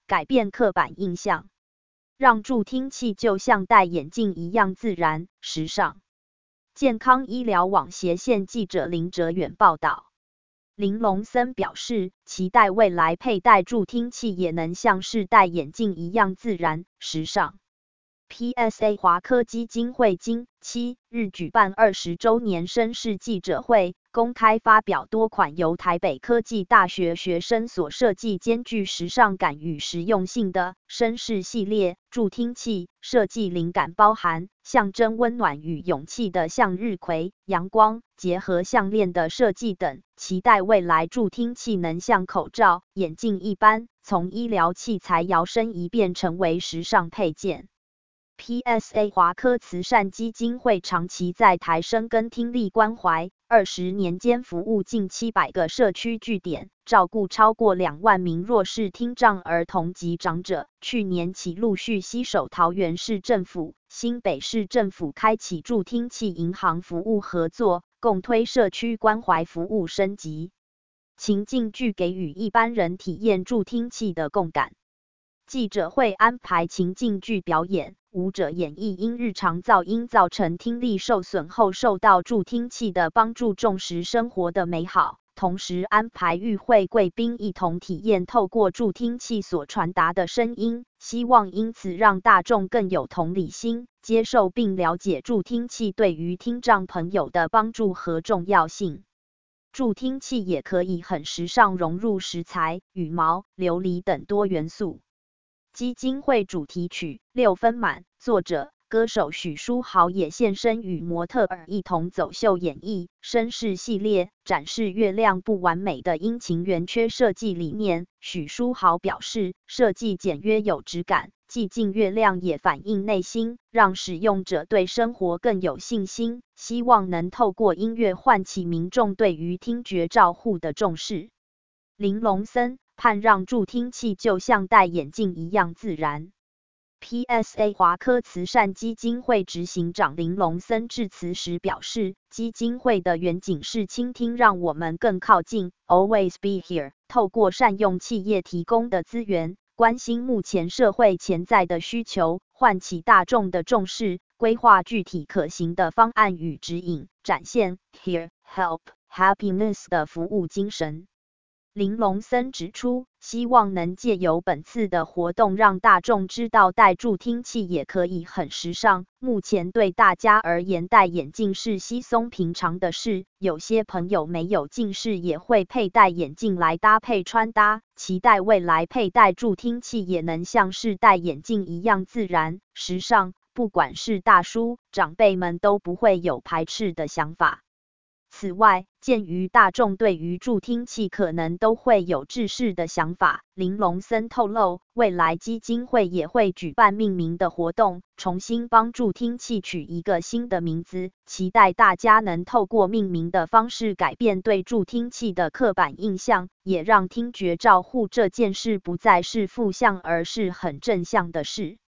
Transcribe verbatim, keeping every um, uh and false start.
改变刻板印象，让助听器就像戴眼镜一样自然、时尚。健康医疗网斜线记者林哲远报道。林龙森表示，期待未来佩戴助听器也能像是戴眼镜一样自然、时尚。P S A 华科基金会今七日举办二十周年绅士记者会，公开发表多款由台北科技大学学生所设计，兼具时尚感与实用性的绅士系列助听器。设计灵感包含象征温暖与勇气的向日葵、阳光结合项链的设计等。期待未来助听器能像口罩、眼镜一般，从医疗器材摇身一变成为时尚配件。P S A 华科慈善基金会长期在台深耕听力关怀，二十年间服务近七百个社区据点，照顾超过两万名弱势听障儿童及长者。去年起陆续携手桃园市政府、新北市政府开启助听器银行服务合作，共推社区关怀服务升级。情境剧给予一般人体验助听器的共感。记者会安排情境剧表演，舞者演绎因日常噪音造成听力受损后受到助听器的帮助，重拾生活的美好。同时安排与会贵宾一同体验透过助听器所传达的声音，希望因此让大众更有同理心，接受并了解助听器对于听障朋友的帮助和重要性。助听器也可以很时尚融入石材、羽毛、琉璃等多元素。基金会主题曲六分满，作者歌手许书豪也现身与模特儿一同走秀演绎绅士系列，展示月亮不完美的阴晴圆缺设计理念。许书豪表示，设计简约有质感，寂静月亮也反映内心，让使用者对生活更有信心，希望能透过音乐唤起民众对于听觉照护的重视。林龙森盼让助听器就像戴眼镜一样自然。P S A 华科慈善基金会执行长林龙森致辞时表示，基金会的远景是倾听，让我们更靠近 ，Always be here。透过善用企业提供的资源，关心目前社会潜在的需求，唤起大众的重视，规划具体可行的方案与指引，展现 Here Help Happiness 的服务精神。林龙森指出，希望能借由本次的活动让大众知道戴助听器也可以很时尚。目前对大家而言，戴眼镜是稀松平常的事，有些朋友没有近视也会佩戴眼镜来搭配穿搭。期待未来佩戴助听器也能像是戴眼镜一样自然、时尚，不管是大叔、长辈们都不会有排斥的想法。此外，鉴于大众对于助听器可能都会有制式的想法，林龙森透露，未来基金会也会举办命名的活动，重新帮助听器取一个新的名字，期待大家能透过命名的方式改变对助听器的刻板印象，也让听觉照护这件事不再是负向而是很正向的事。